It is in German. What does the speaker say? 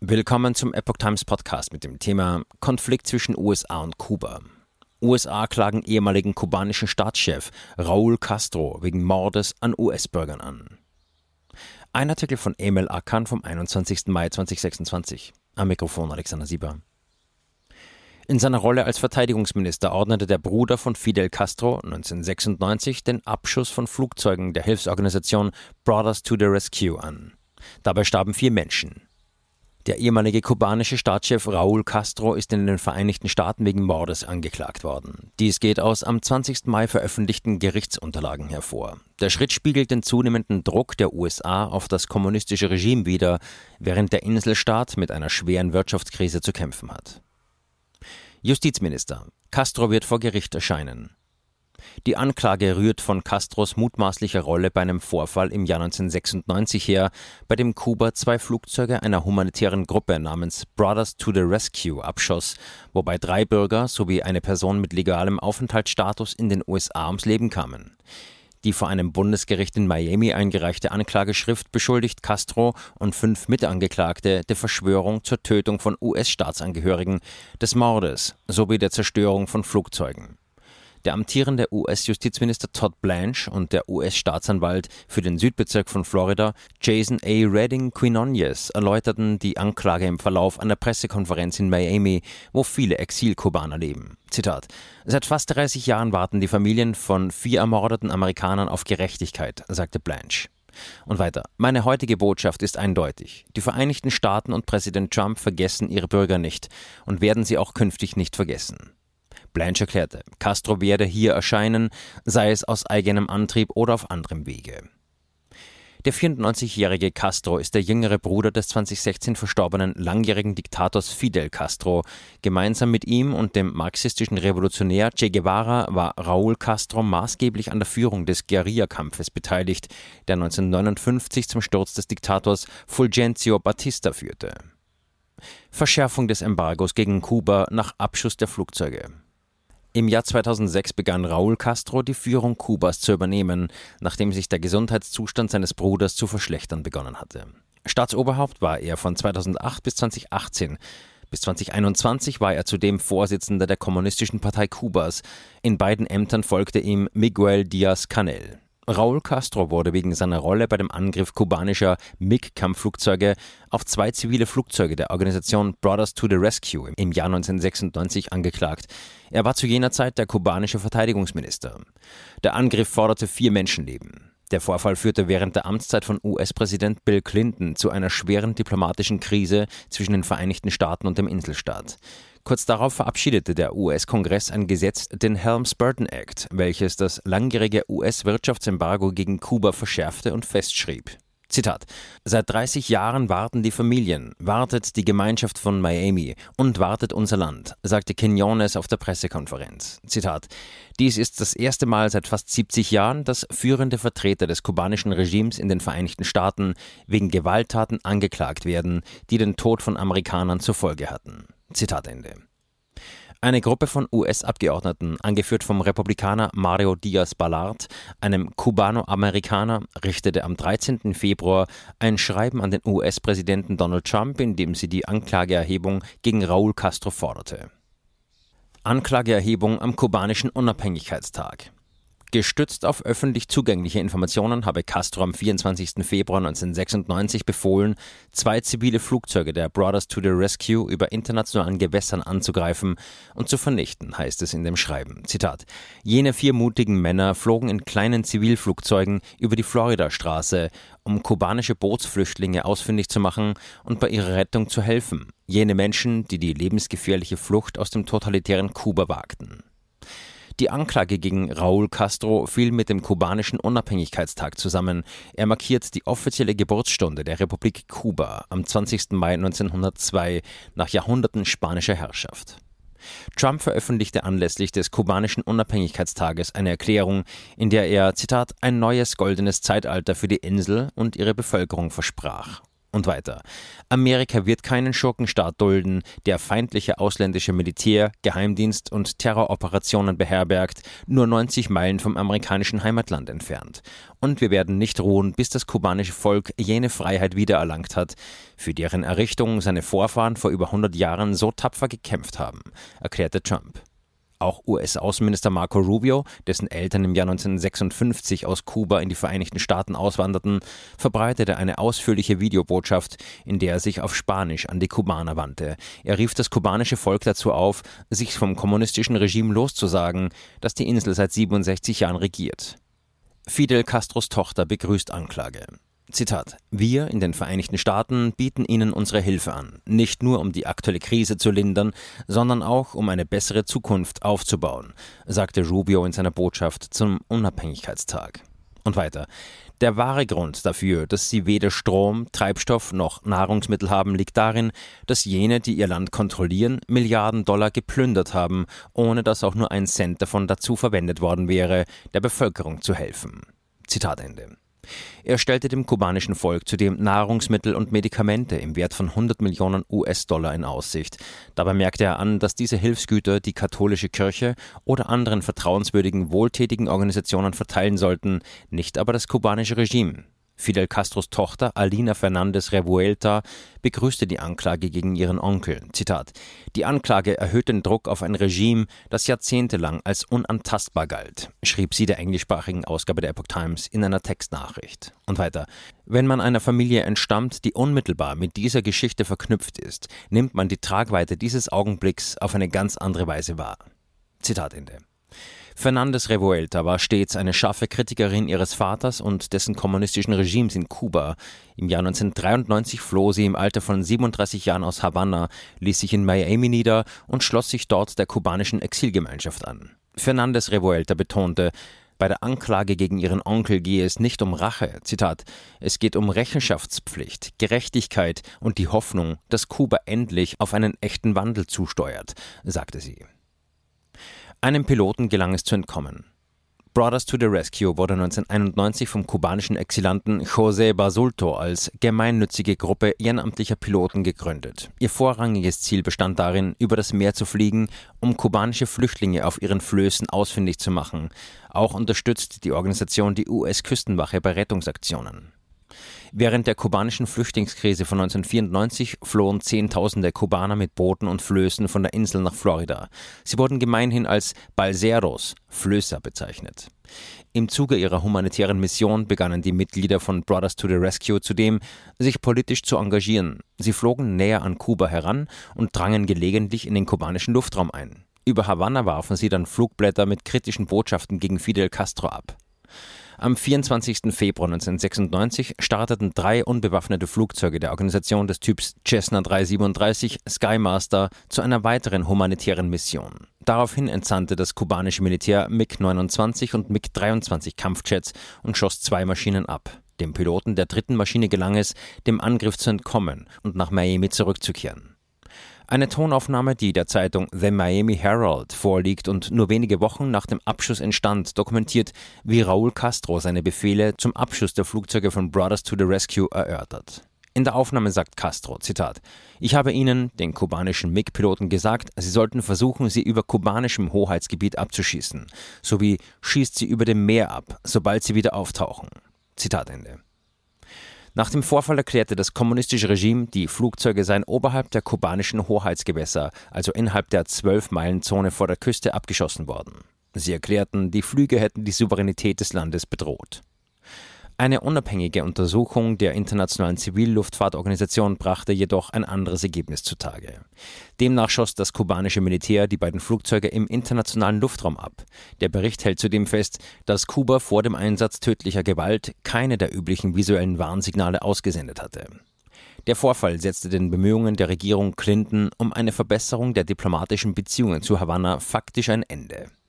Willkommen zum Epoch Times Podcast mit dem Thema Konflikt zwischen USA und Kuba. USA klagen ehemaligen kubanischen Staatschef Raúl Castro wegen Mordes an US-Bürgern an. Ein Artikel von Emel Akan vom 21. Mai 2026. Am Mikrofon Alexander Sieber. In seiner Rolle als Verteidigungsminister ordnete der Bruder von Fidel Castro 1996 den Abschuss von Flugzeugen der Hilfsorganisation Brothers to the Rescue an. Dabei starben 4 Menschen. Der ehemalige kubanische Staatschef Raúl Castro ist in den Vereinigten Staaten wegen Mordes angeklagt worden. Dies geht aus am 20. Mai veröffentlichten Gerichtsunterlagen hervor. Der Schritt spiegelt den zunehmenden Druck der USA auf das kommunistische Regime wider, während der Inselstaat mit einer schweren Wirtschaftskrise zu kämpfen hat. Justizminister: Castro wird vor Gericht erscheinen. Die Anklage rührt von Castros mutmaßlicher Rolle bei einem Vorfall im Jahr 1996 her, bei dem Kuba 2 Flugzeuge einer humanitären Gruppe namens Brothers to the Rescue abschoss, wobei 3 Bürger sowie eine Person mit legalem Aufenthaltsstatus in den USA ums Leben kamen. Die vor einem Bundesgericht in Miami eingereichte Anklageschrift beschuldigt Castro und 5 Mitangeklagte der Verschwörung zur Tötung von US-Staatsangehörigen, des Mordes sowie der Zerstörung von Flugzeugen. Der amtierende US-Justizminister Todd Blanche und der US-Staatsanwalt für den Südbezirk von Florida, Jason A. Redding Quinones, erläuterten die Anklage im Verlauf einer Pressekonferenz in Miami, wo viele Exil-Kubaner leben. Zitat: Seit fast 30 Jahren warten die Familien von 4 ermordeten Amerikanern auf Gerechtigkeit, sagte Blanche. Und weiter: Meine heutige Botschaft ist eindeutig. Die Vereinigten Staaten und Präsident Trump vergessen ihre Bürger nicht und werden sie auch künftig nicht vergessen. Blanche erklärte, Castro werde hier erscheinen, sei es aus eigenem Antrieb oder auf anderem Wege. Der 94-jährige Castro ist der jüngere Bruder des 2016 verstorbenen langjährigen Diktators Fidel Castro. Gemeinsam mit ihm und dem marxistischen Revolutionär Che Guevara war Raúl Castro maßgeblich an der Führung des Guerillakampfes beteiligt, der 1959 zum Sturz des Diktators Fulgencio Batista führte. Verschärfung des Embargos gegen Kuba nach Abschuss der Flugzeuge. Im Jahr 2006 begann Raúl Castro die Führung Kubas zu übernehmen, nachdem sich der Gesundheitszustand seines Bruders zu verschlechtern begonnen hatte. Staatsoberhaupt war er von 2008 bis 2018. Bis 2021 war er zudem Vorsitzender der Kommunistischen Partei Kubas. In beiden Ämtern folgte ihm Miguel Díaz-Canel. Raúl Castro wurde wegen seiner Rolle bei dem Angriff kubanischer MiG-Kampfflugzeuge auf 2 zivile Flugzeuge der Organisation Brothers to the Rescue im Jahr 1996 angeklagt. Er war zu jener Zeit der kubanische Verteidigungsminister. Der Angriff forderte 4 Menschenleben. Der Vorfall führte während der Amtszeit von US-Präsident Bill Clinton zu einer schweren diplomatischen Krise zwischen den Vereinigten Staaten und dem Inselstaat. Kurz darauf verabschiedete der US-Kongress ein Gesetz, den Helms-Burton Act, welches das langjährige US-Wirtschaftsembargo gegen Kuba verschärfte und festschrieb. Zitat: Seit 30 Jahren warten die Familien, wartet die Gemeinschaft von Miami und wartet unser Land, sagte Quinones auf der Pressekonferenz. Zitat: Dies ist das erste Mal seit fast 70 Jahren, dass führende Vertreter des kubanischen Regimes in den Vereinigten Staaten wegen Gewalttaten angeklagt werden, die den Tod von Amerikanern zur Folge hatten. Zitat Ende. Eine Gruppe von US-Abgeordneten, angeführt vom Republikaner Mario Diaz-Balart, einem Kubano-Amerikaner, richtete am 13. Februar ein Schreiben an den US-Präsidenten Donald Trump, in dem sie die Anklageerhebung gegen Raúl Castro forderte. Anklageerhebung am kubanischen Unabhängigkeitstag. Gestützt auf öffentlich zugängliche Informationen habe Castro am 24. Februar 1996 befohlen, 2 zivile Flugzeuge der Brothers to the Rescue über internationalen Gewässern anzugreifen und zu vernichten, heißt es in dem Schreiben. Zitat: Jene 4 mutigen Männer flogen in kleinen Zivilflugzeugen über die Floridastraße, um kubanische Bootsflüchtlinge ausfindig zu machen und bei ihrer Rettung zu helfen. Jene Menschen, die die lebensgefährliche Flucht aus dem totalitären Kuba wagten. Die Anklage gegen Raúl Castro fiel mit dem kubanischen Unabhängigkeitstag zusammen. Er markiert die offizielle Geburtsstunde der Republik Kuba am 20. Mai 1902 nach Jahrhunderten spanischer Herrschaft. Trump veröffentlichte anlässlich des kubanischen Unabhängigkeitstages eine Erklärung, in der er, Zitat, ein neues goldenes Zeitalter für die Insel und ihre Bevölkerung versprach. Und weiter. Amerika wird keinen Schurkenstaat dulden, der feindliche ausländische Militär, Geheimdienst und Terroroperationen beherbergt, nur 90 Meilen vom amerikanischen Heimatland entfernt. Und wir werden nicht ruhen, bis das kubanische Volk jene Freiheit wiedererlangt hat, für deren Errichtung seine Vorfahren vor über 100 Jahren so tapfer gekämpft haben, erklärte Trump. Auch US-Außenminister Marco Rubio, dessen Eltern im Jahr 1956 aus Kuba in die Vereinigten Staaten auswanderten, verbreitete eine ausführliche Videobotschaft, in der er sich auf Spanisch an die Kubaner wandte. Er rief das kubanische Volk dazu auf, sich vom kommunistischen Regime loszusagen, das die Insel seit 67 Jahren regiert. Fidel Castros Tochter begrüßt Anklage. Zitat: Wir in den Vereinigten Staaten bieten Ihnen unsere Hilfe an, nicht nur um die aktuelle Krise zu lindern, sondern auch um eine bessere Zukunft aufzubauen, sagte Rubio in seiner Botschaft zum Unabhängigkeitstag. Und weiter: Der wahre Grund dafür, dass sie weder Strom, Treibstoff noch Nahrungsmittel haben, liegt darin, dass jene, die ihr Land kontrollieren, Milliarden Dollar geplündert haben, ohne dass auch nur ein Cent davon dazu verwendet worden wäre, der Bevölkerung zu helfen. Zitat Ende. Er stellte dem kubanischen Volk zudem Nahrungsmittel und Medikamente im Wert von 100 Millionen US-Dollar in Aussicht. Dabei merkte er an, dass diese Hilfsgüter die katholische Kirche oder anderen vertrauenswürdigen, wohltätigen Organisationen verteilen sollten, nicht aber das kubanische Regime. Fidel Castros Tochter Alina Fernández Revuelta begrüßte die Anklage gegen ihren Onkel. Zitat: Die Anklage erhöht den Druck auf ein Regime, das jahrzehntelang als unantastbar galt, schrieb sie der englischsprachigen Ausgabe der Epoch Times in einer Textnachricht. Und weiter: Wenn man einer Familie entstammt, die unmittelbar mit dieser Geschichte verknüpft ist, nimmt man die Tragweite dieses Augenblicks auf eine ganz andere Weise wahr. Zitat Ende. Fernández Revuelta war stets eine scharfe Kritikerin ihres Vaters und dessen kommunistischen Regimes in Kuba. Im Jahr 1993 floh sie im Alter von 37 Jahren aus Havanna, ließ sich in Miami nieder und schloss sich dort der kubanischen Exilgemeinschaft an. Fernández Revuelta betonte, bei der Anklage gegen ihren Onkel gehe es nicht um Rache. Zitat: Es geht um Rechenschaftspflicht, Gerechtigkeit und die Hoffnung, dass Kuba endlich auf einen echten Wandel zusteuert, sagte sie. Einem Piloten gelang es zu entkommen. Brothers to the Rescue wurde 1991 vom kubanischen Exilanten José Basulto als gemeinnützige Gruppe ehrenamtlicher Piloten gegründet. Ihr vorrangiges Ziel bestand darin, über das Meer zu fliegen, um kubanische Flüchtlinge auf ihren Flößen ausfindig zu machen. Auch unterstützt die Organisation die US-Küstenwache bei Rettungsaktionen. Während der kubanischen Flüchtlingskrise von 1994 flohen Zehntausende Kubaner mit Booten und Flößen von der Insel nach Florida. Sie wurden gemeinhin als Balseros, Flößer, bezeichnet. Im Zuge ihrer humanitären Mission begannen die Mitglieder von Brothers to the Rescue zudem, sich politisch zu engagieren. Sie flogen näher an Kuba heran und drangen gelegentlich in den kubanischen Luftraum ein. Über Havanna warfen sie dann Flugblätter mit kritischen Botschaften gegen Fidel Castro ab. Am 24. Februar 1996 starteten 3 unbewaffnete Flugzeuge der Organisation des Typs Cessna 337 Skymaster zu einer weiteren humanitären Mission. Daraufhin entsandte das kubanische Militär MiG-29 und MiG-23 Kampfjets und schoss 2 Maschinen ab. Dem Piloten der 3. Maschine gelang es, dem Angriff zu entkommen und nach Miami zurückzukehren. Eine Tonaufnahme, die der Zeitung The Miami Herald vorliegt und nur wenige Wochen nach dem Abschuss entstand, dokumentiert, wie Raúl Castro seine Befehle zum Abschuss der Flugzeuge von Brothers to the Rescue erörtert. In der Aufnahme sagt Castro, Zitat: Ich habe ihnen, den kubanischen MiG-Piloten, gesagt, sie sollten versuchen, sie über kubanischem Hoheitsgebiet abzuschießen, sowie schießt sie über dem Meer ab, sobald sie wieder auftauchen. Zitat Ende. Nach dem Vorfall erklärte das kommunistische Regime, die Flugzeuge seien oberhalb der kubanischen Hoheitsgewässer, also innerhalb der 12-Meilen-Zone vor der Küste, abgeschossen worden. Sie erklärten, die Flüge hätten die Souveränität des Landes bedroht. Eine unabhängige Untersuchung der Internationalen Zivilluftfahrtorganisation brachte jedoch ein anderes Ergebnis zutage. Demnach schoss das kubanische Militär die beiden Flugzeuge im internationalen Luftraum ab. Der Bericht hält zudem fest, dass Kuba vor dem Einsatz tödlicher Gewalt keine der üblichen visuellen Warnsignale ausgesendet hatte. Der Vorfall setzte den Bemühungen der Regierung Clinton um eine Verbesserung der diplomatischen Beziehungen zu Havanna faktisch ein Ende.